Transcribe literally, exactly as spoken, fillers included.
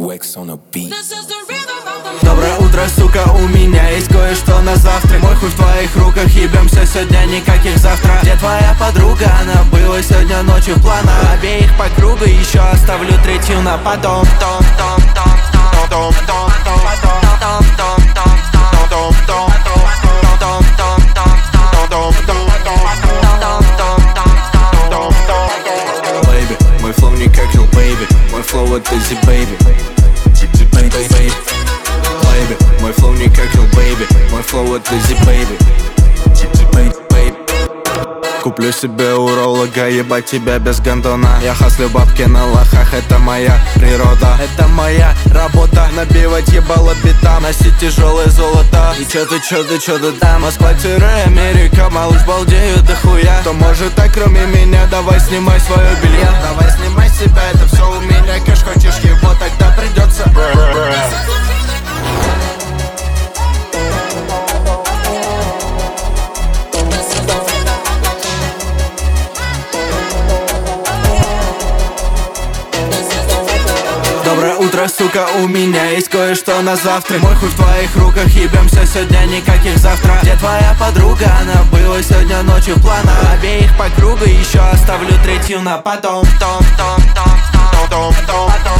Доброе утро, сука, у меня есть кое-что на завтрак. Мой хуй в твоих руках, ебемся сегодня, никаких завтра. Где твоя подруга? Она была сегодня ночью в планах. Обеих по кругу, еще оставлю третью на потом. Том, том, том, том, том, том, том, том, том, том, том, Baby, мой флоу не как Lil Baby, мой флоу это Зи Baby. Baby, мой флоу не как Lil Baby, мой флоу это Зи Baby. Куплю себе уролога, ебать тебя без гондона. Я хаслю бабки на лохах, это моя природа. Это моя работа, набивать ебало битам, носить тяжелое золото. И чё ты, чё ты, чё ты там? Москва-Америка, малыш балдеют до хуя. Кто может так, кроме меня, давай снимай свое белье. Давай снимай себя, это все у меня кэш. Хочешь его, тогда придется. Доброе утро, сука, у меня есть кое-что на завтрак. Мой хуй в твоих руках, ебемся сегодня, никаких завтра. Где твоя подруга? Она была сегодня ночью в планах. Обеих по кругу, еще оставлю третью на потом. Том, том, том, том, том, том, том.